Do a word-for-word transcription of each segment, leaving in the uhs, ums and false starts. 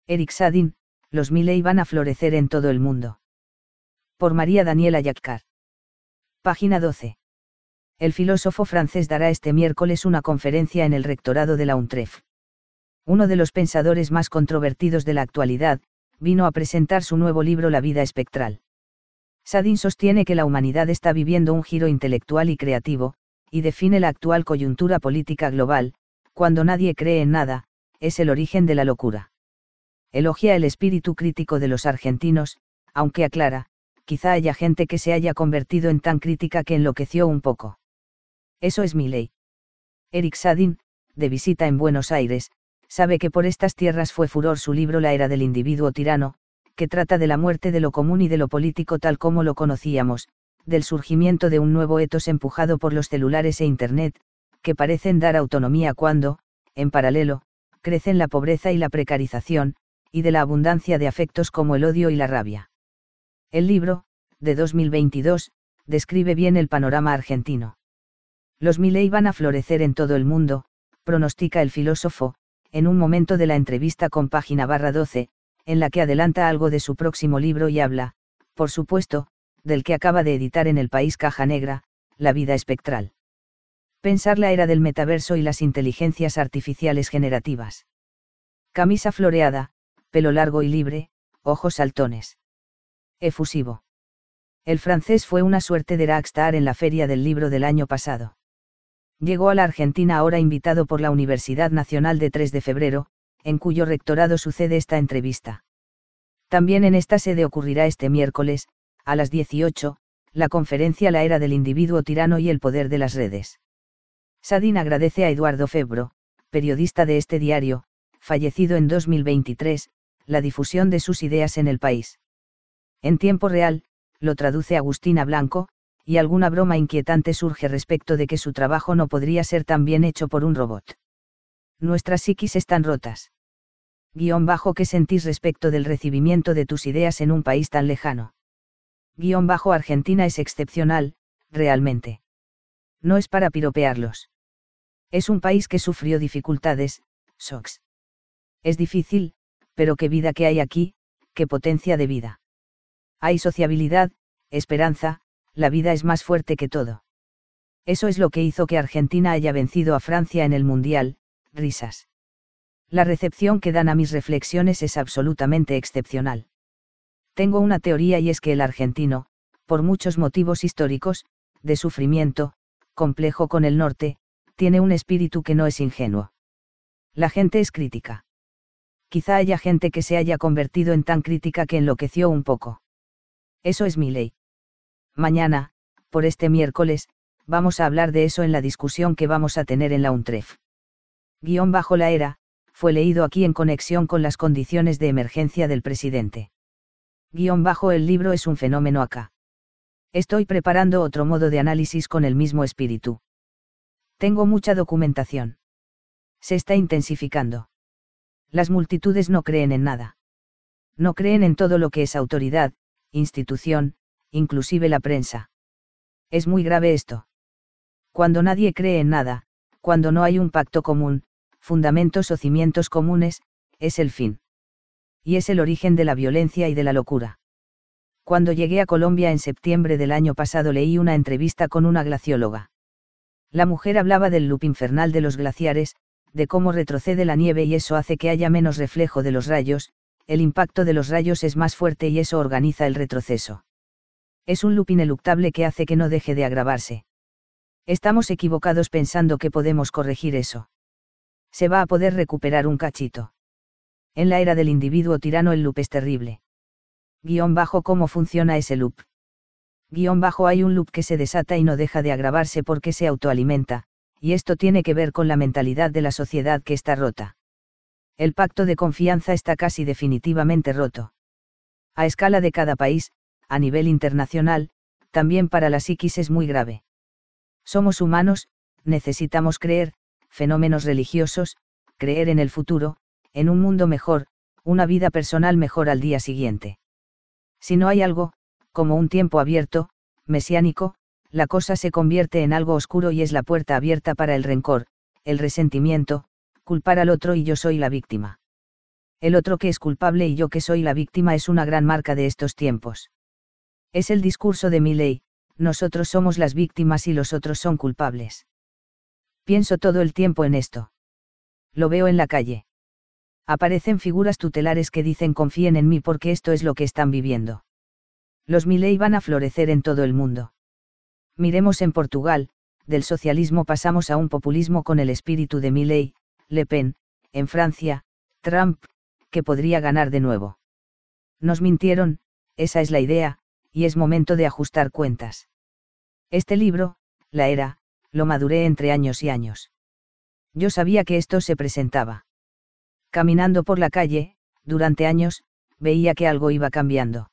Eric Sadin, los Milei van a florecer en todo el mundo. Por María Daniela Yaccar. Página doce. El filósofo francés dará este miércoles una conferencia en el rectorado de la UNTREF. Uno de los pensadores más controvertidos de la actualidad, vino a presentar su nuevo libro La vida espectral. Sadin sostiene que la humanidad está viviendo un giro intelectual y creativo, y define la actual coyuntura política global: cuando nadie cree en nada, es el origen de la locura. Elogia el espíritu crítico de los argentinos, aunque aclara, quizá haya gente que se haya convertido en tan crítica que enloqueció un poco. Eso es Milei. Eric Sadin, de visita en Buenos Aires, sabe que por estas tierras fue furor su libro La era del individuo tirano, que trata de la muerte de lo común y de lo político tal como lo conocíamos, del surgimiento de un nuevo etos empujado por los celulares e Internet, que parecen dar autonomía cuando, en paralelo, crecen la pobreza y la precarización, y de la abundancia de afectos como el odio y la rabia. El libro, de dos mil veintidós, describe bien el panorama argentino. Los Milei van a florecer en todo el mundo, pronostica el filósofo, en un momento de la entrevista con Página barra doce, en la que adelanta algo de su próximo libro y habla, por supuesto, del que acaba de editar en El País Caja Negra, La vida espectral. Pensar la era del metaverso y las inteligencias artificiales generativas. Camisa floreada, pelo largo y libre, ojos saltones. Efusivo. El francés fue una suerte de rockstar en la Feria del Libro del año pasado. Llegó a la Argentina ahora invitado por la Universidad Nacional de tres de febrero, en cuyo rectorado sucede esta entrevista. También en esta sede ocurrirá este miércoles, a las dieciocho, la conferencia La era del individuo tirano y el poder de las redes. Sadin agradece a Eduardo Febro, periodista de este diario, fallecido en dos mil veintitrés, la difusión de sus ideas en el país. En tiempo real, lo traduce Agustina Blanco, y alguna broma inquietante surge respecto de que su trabajo no podría ser tan bien hecho por un robot. Nuestras psiquis están rotas. Guión bajo, ¿qué sentís respecto del recibimiento de tus ideas en un país tan lejano? Guión bajo, Argentina es excepcional, realmente. No es para piropearlos. Es un país que sufrió dificultades, shocks. Es difícil, pero qué vida que hay aquí, qué potencia de vida. Hay sociabilidad, esperanza, la vida es más fuerte que todo. Eso es lo que hizo que Argentina haya vencido a Francia en el Mundial, risas. La recepción que dan a mis reflexiones es absolutamente excepcional. Tengo una teoría y es que el argentino, por muchos motivos históricos, de sufrimiento, complejo con el norte, tiene un espíritu que no es ingenuo. La gente es crítica. Quizá haya gente que se haya convertido en tan crítica que enloqueció un poco. Eso es Milei. Mañana, por este miércoles, vamos a hablar de eso en la discusión que vamos a tener en la UNTREF. Guión bajo, la era, fue leído aquí en conexión con las condiciones de emergencia del presidente. Guión bajo, el libro es un fenómeno acá. Estoy preparando otro modo de análisis con el mismo espíritu. Tengo mucha documentación. Se está intensificando. Las multitudes no creen en nada. No creen en todo lo que es autoridad, institución, inclusive la prensa. Es muy grave esto. Cuando nadie cree en nada, cuando no hay un pacto común, fundamentos o cimientos comunes, es el fin. Y es el origen de la violencia y de la locura. Cuando llegué a Colombia en septiembre del año pasado leí una entrevista con una glacióloga. La mujer hablaba del loop infernal de los glaciares, de cómo retrocede la nieve y eso hace que haya menos reflejo de los rayos, el impacto de los rayos es más fuerte y eso organiza el retroceso. Es un loop ineluctable que hace que no deje de agravarse. Estamos equivocados pensando que podemos corregir eso. Se va a poder recuperar un cachito. En la era del individuo tirano el loop es terrible. Guión bajo, ¿cómo funciona ese loop? Guión bajo, hay un loop que se desata y no deja de agravarse porque se autoalimenta, y esto tiene que ver con la mentalidad de la sociedad que está rota. El pacto de confianza está casi definitivamente roto. A escala de cada país, a nivel internacional, también para la psiquis es muy grave. Somos humanos, necesitamos creer, fenómenos religiosos, creer en el futuro, en un mundo mejor, una vida personal mejor al día siguiente. Si no hay algo, como un tiempo abierto, mesiánico, la cosa se convierte en algo oscuro y es la puerta abierta para el rencor, el resentimiento, culpar al otro y yo soy la víctima. El otro que es culpable y yo que soy la víctima es una gran marca de estos tiempos. Es el discurso de Milley, nosotros somos las víctimas y los otros son culpables. Pienso todo el tiempo en esto. Lo veo en la calle. Aparecen figuras tutelares que dicen confíen en mí porque esto es lo que están viviendo. Los Milley van a florecer en todo el mundo. Miremos en Portugal, del socialismo pasamos a un populismo con el espíritu de Milley, Le Pen, en Francia, Trump, que podría ganar de nuevo. Nos mintieron, esa es la idea, y es momento de ajustar cuentas. Este libro, La Era, lo maduré entre años y años. Yo sabía que esto se presentaba. Caminando por la calle, durante años, veía que algo iba cambiando.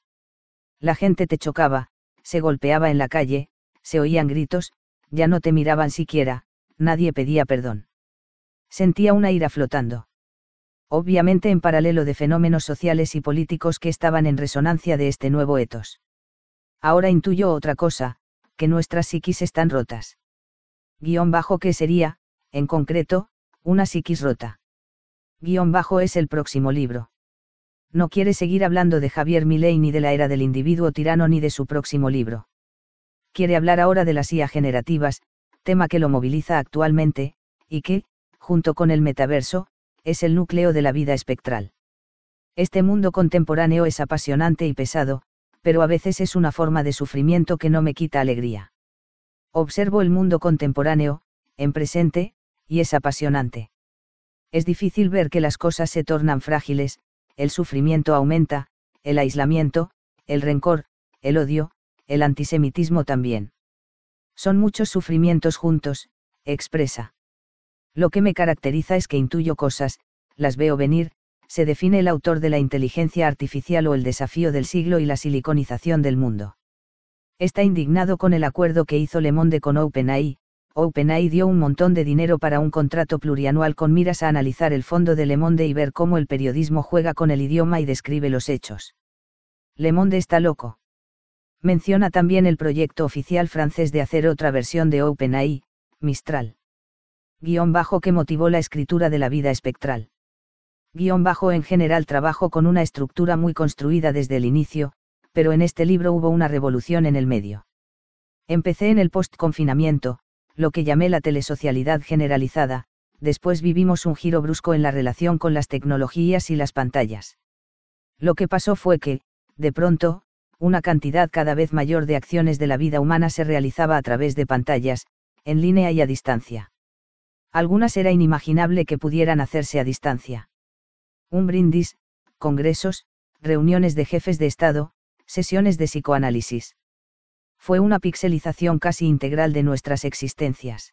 La gente te chocaba, se golpeaba en la calle, se oían gritos, ya no te miraban siquiera, nadie pedía perdón. Sentía una ira flotando. Obviamente en paralelo de fenómenos sociales y políticos que estaban en resonancia de este nuevo etos. Ahora intuyo otra cosa, que nuestras psiquis están rotas. Guión bajo ¿qué sería, en concreto, una psiquis rota? Guión bajo es el próximo libro. No quiere seguir hablando de Javier Milei ni de la era del individuo tirano ni de su próximo libro. Quiere hablar ahora de las I A generativas, tema que lo moviliza actualmente, y que, junto con el metaverso, es el núcleo de la vida espectral. Este mundo contemporáneo es apasionante y pesado, pero a veces es una forma de sufrimiento que no me quita alegría. Observo el mundo contemporáneo, en presente, y es apasionante. Es difícil ver que las cosas se tornan frágiles, el sufrimiento aumenta, el aislamiento, el rencor, el odio, el antisemitismo también. Son muchos sufrimientos juntos, expresa. Lo que me caracteriza es que intuyo cosas, las veo venir, se define el autor de la inteligencia artificial o el desafío del siglo y la siliconización del mundo. Está indignado con el acuerdo que hizo Le Monde con OpenAI. OpenAI dio un montón de dinero para un contrato plurianual con miras a analizar el fondo de Le Monde y ver cómo el periodismo juega con el idioma y describe los hechos. Le Monde está loco. Menciona también el proyecto oficial francés de hacer otra versión de OpenAI, Mistral. Guión bajo que motivó la escritura de La vida espectral. Guión bajo en general trabajo con una estructura muy construida desde el inicio, pero en este libro hubo una revolución en el medio. Empecé en el post-confinamiento, lo que llamé la telesocialidad generalizada, después vivimos un giro brusco en la relación con las tecnologías y las pantallas. Lo que pasó fue que, de pronto, una cantidad cada vez mayor de acciones de la vida humana se realizaba a través de pantallas, en línea y a distancia. Algunas era inimaginable que pudieran hacerse a distancia. Un brindis, congresos, reuniones de jefes de Estado, sesiones de psicoanálisis. Fue una pixelización casi integral de nuestras existencias.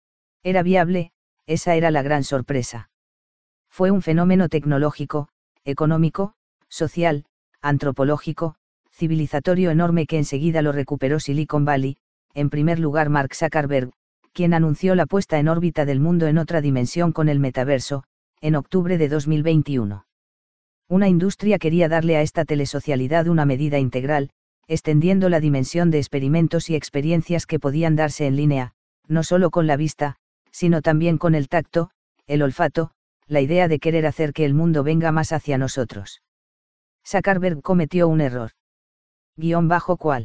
Era viable, esa era la gran sorpresa. Fue un fenómeno tecnológico, económico, social, antropológico, civilizatorio enorme que enseguida lo recuperó Silicon Valley, en primer lugar Mark Zuckerberg, quien anunció la puesta en órbita del mundo en otra dimensión con el metaverso, en octubre de dos mil veintiuno. Una industria quería darle a esta telesocialidad una medida integral, extendiendo la dimensión de experimentos y experiencias que podían darse en línea, no solo con la vista, sino también con el tacto, el olfato, la idea de querer hacer que el mundo venga más hacia nosotros. Zuckerberg cometió un error. Guión bajo cuál.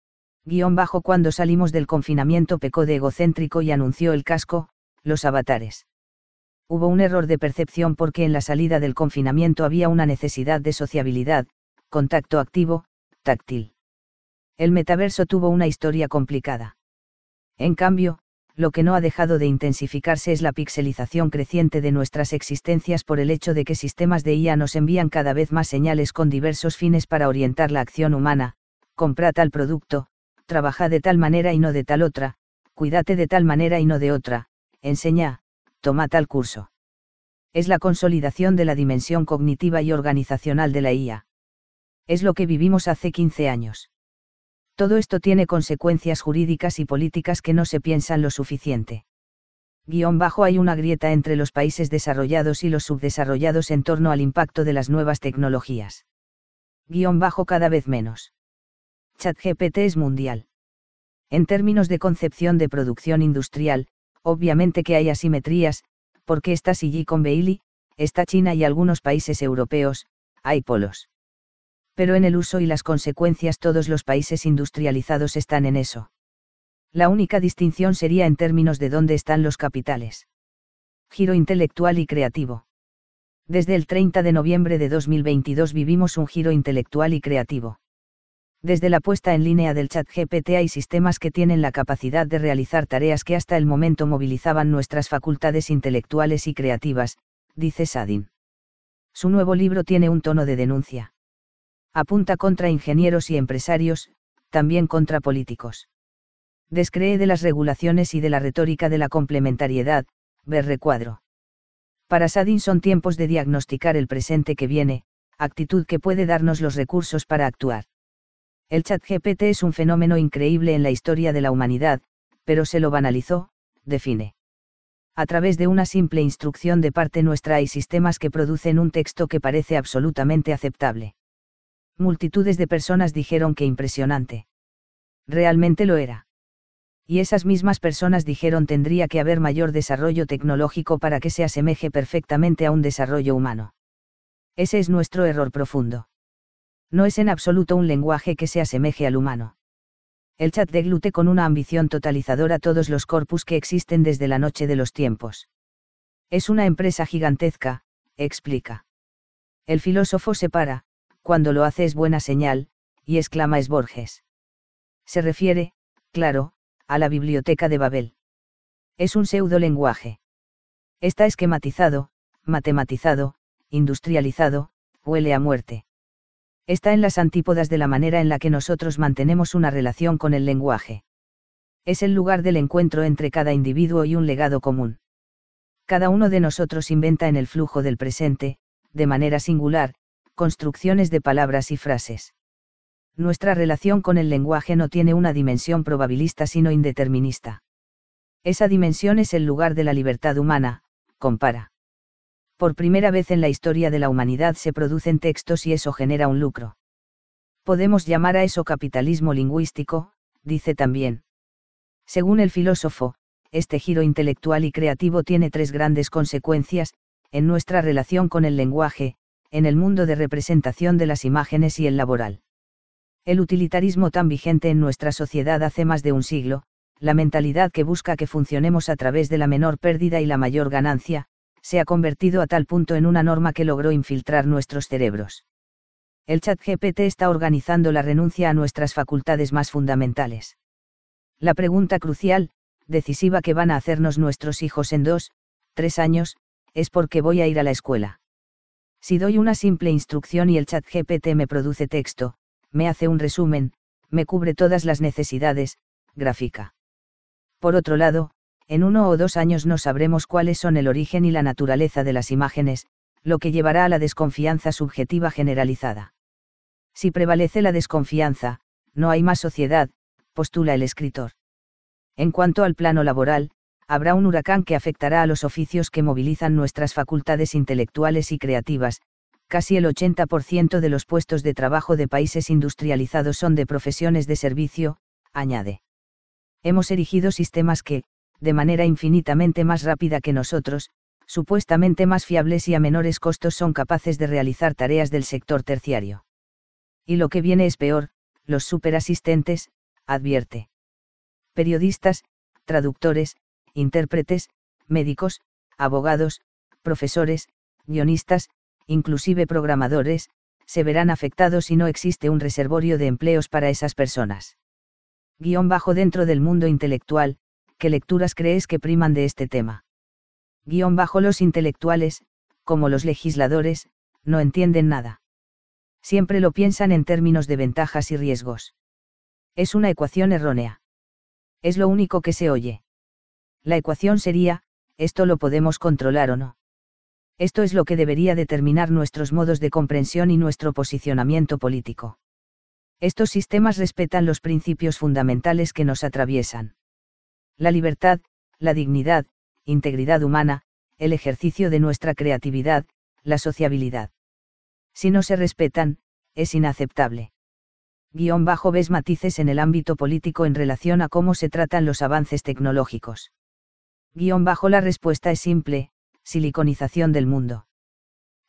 Guión bajo cuando salimos del confinamiento pecó de egocéntrico y anunció el casco, los avatares. Hubo un error de percepción porque en la salida del confinamiento había una necesidad de sociabilidad, contacto activo, táctil. El metaverso tuvo una historia complicada. En cambio, lo que no ha dejado de intensificarse es la pixelización creciente de nuestras existencias por el hecho de que sistemas de I A nos envían cada vez más señales con diversos fines para orientar la acción humana: compra tal producto, trabaja de tal manera y no de tal otra, cuídate de tal manera y no de otra, enseña, toma tal curso. Es la consolidación de la dimensión cognitiva y organizacional de la I A. Es lo que vivimos hace quince años. Todo esto tiene consecuencias jurídicas y políticas que no se piensan lo suficiente. Guión bajo hay una grieta entre los países desarrollados y los subdesarrollados en torno al impacto de las nuevas tecnologías. Guión bajo cada vez menos. ChatGPT es mundial. En términos de concepción de producción industrial, obviamente que hay asimetrías, porque está Silicon Valley, está China y algunos países europeos, hay polos. Pero en el uso y las consecuencias todos los países industrializados están en eso. La única distinción sería en términos de dónde están los capitales. Giro intelectual y creativo. Desde el treinta de noviembre de dos mil veintidós vivimos un giro intelectual y creativo. Desde la puesta en línea del ChatGPT hay sistemas que tienen la capacidad de realizar tareas que hasta el momento movilizaban nuestras facultades intelectuales y creativas, dice Sadin. Su nuevo libro tiene un tono de denuncia. Apunta contra ingenieros y empresarios, también contra políticos. Descree de las regulaciones y de la retórica de la complementariedad, ver recuadro. Para Sadin son tiempos de diagnosticar el presente que viene, actitud que puede darnos los recursos para actuar. El ChatGPT es un fenómeno increíble en la historia de la humanidad, pero se lo banalizó, define. A través de una simple instrucción de parte nuestra hay sistemas que producen un texto que parece absolutamente aceptable. Multitudes de personas dijeron que impresionante. Realmente lo era. Y esas mismas personas dijeron tendría que haber mayor desarrollo tecnológico para que se asemeje perfectamente a un desarrollo humano. Ese es nuestro error profundo. No es en absoluto un lenguaje que se asemeje al humano. El chat deglute con una ambición totalizadora todos los corpus que existen desde la noche de los tiempos. Es una empresa gigantesca, explica. El filósofo se para, cuando lo hace es buena señal, y exclama es Borges. Se refiere, claro, a la biblioteca de Babel. Es un pseudolenguaje. Está esquematizado, matematizado, industrializado, huele a muerte. Está en las antípodas de la manera en la que nosotros mantenemos una relación con el lenguaje. Es el lugar del encuentro entre cada individuo y un legado común. Cada uno de nosotros inventa en el flujo del presente, de manera singular, construcciones de palabras y frases. Nuestra relación con el lenguaje no tiene una dimensión probabilista sino indeterminista. Esa dimensión es el lugar de la libertad humana, compara. Por primera vez en la historia de la humanidad se producen textos y eso genera un lucro. Podemos llamar a eso capitalismo lingüístico, dice también. Según el filósofo, este giro intelectual y creativo tiene tres grandes consecuencias, en nuestra relación con el lenguaje, en el mundo de representación de las imágenes y el laboral. El utilitarismo tan vigente en nuestra sociedad hace más de un siglo, la mentalidad que busca que funcionemos a través de la menor pérdida y la mayor ganancia, se ha convertido a tal punto en una norma que logró infiltrar nuestros cerebros. El ChatGPT está organizando la renuncia a nuestras facultades más fundamentales. La pregunta crucial, decisiva que van a hacernos nuestros hijos en dos, tres años, es ¿por qué voy a ir a la escuela? Si doy una simple instrucción y el ChatGPT me produce texto, me hace un resumen, me cubre todas las necesidades, gráfica. Por otro lado, en uno o dos años no sabremos cuáles son el origen y la naturaleza de las imágenes, lo que llevará a la desconfianza subjetiva generalizada. Si prevalece la desconfianza, no hay más sociedad, postula el escritor. En cuanto al plano laboral, habrá un huracán que afectará a los oficios que movilizan nuestras facultades intelectuales y creativas. Casi el ochenta por ciento de los puestos de trabajo de países industrializados son de profesiones de servicio, añade. Hemos erigido sistemas que, de manera infinitamente más rápida que nosotros, supuestamente más fiables y a menores costos son capaces de realizar tareas del sector terciario. Y lo que viene es peor, los superasistentes, advierte. Periodistas, traductores, intérpretes, médicos, abogados, profesores, guionistas, inclusive programadores, se verán afectados si no existe un reservorio de empleos para esas personas. Guión bajo dentro del mundo intelectual, ¿qué lecturas crees que priman de este tema? Guión bajo los intelectuales, como los legisladores, no entienden nada. Siempre lo piensan en términos de ventajas y riesgos. Es una ecuación errónea. Es lo único que se oye. La ecuación sería, ¿esto lo podemos controlar o no? Esto es lo que debería determinar nuestros modos de comprensión y nuestro posicionamiento político. Estos sistemas respetan los principios fundamentales que nos atraviesan. La libertad, la dignidad, integridad humana, el ejercicio de nuestra creatividad, la sociabilidad. Si no se respetan, es inaceptable. Guión bajo ves matices en el ámbito político en relación a cómo se tratan los avances tecnológicos. Guión bajo la respuesta es simple, siliconización del mundo.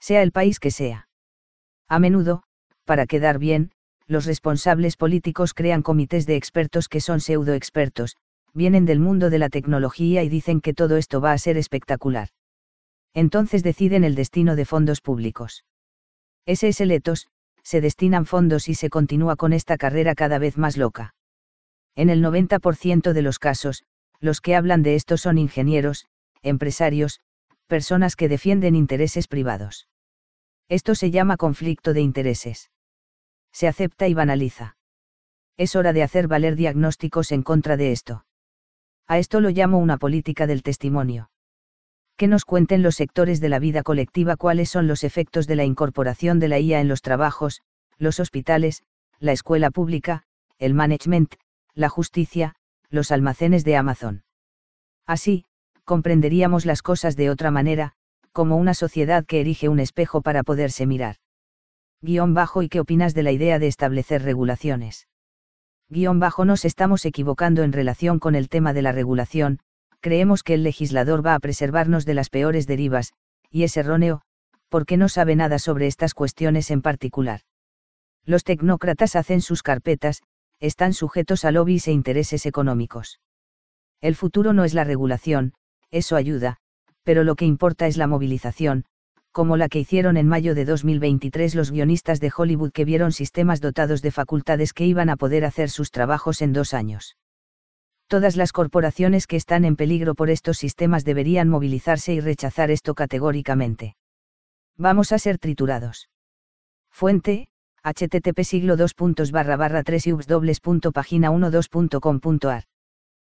Sea el país que sea. A menudo, para quedar bien, los responsables políticos crean comités de expertos que son pseudoexpertos, vienen del mundo de la tecnología y dicen que todo esto va a ser espectacular. Entonces deciden el destino de fondos públicos. Ese es el etos, se destinan fondos y se continúa con esta carrera cada vez más loca. En el noventa por ciento de los casos, los que hablan de esto son ingenieros, empresarios, personas que defienden intereses privados. Esto se llama conflicto de intereses. Se acepta y banaliza. Es hora de hacer valer diagnósticos en contra de esto. A esto lo llamo una política del testimonio. Que nos cuenten los sectores de la vida colectiva cuáles son los efectos de la incorporación de la I A en los trabajos, los hospitales, la escuela pública, el management, la justicia, los almacenes de Amazon. Así, comprenderíamos las cosas de otra manera, como una sociedad que erige un espejo para poderse mirar. Guión bajo ¿y qué opinas de la idea de establecer regulaciones? Guión bajo nos estamos equivocando en relación con el tema de la regulación, creemos que el legislador va a preservarnos de las peores derivas, y es erróneo, porque no sabe nada sobre estas cuestiones en particular. Los tecnócratas hacen sus carpetas, están sujetos a lobbies e intereses económicos. El futuro no es la regulación, eso ayuda, pero lo que importa es la movilización, como la que hicieron en mayo de dos mil veintitrés los guionistas de Hollywood que vieron sistemas dotados de facultades que iban a poder hacer sus trabajos en dos años. Todas las corporaciones que están en peligro por estos sistemas deberían movilizarse y rechazar esto categóricamente. Vamos a ser triturados. Fuente, http siglo dos barra barra tres ubs dobles punto página uno dos punto com punto ar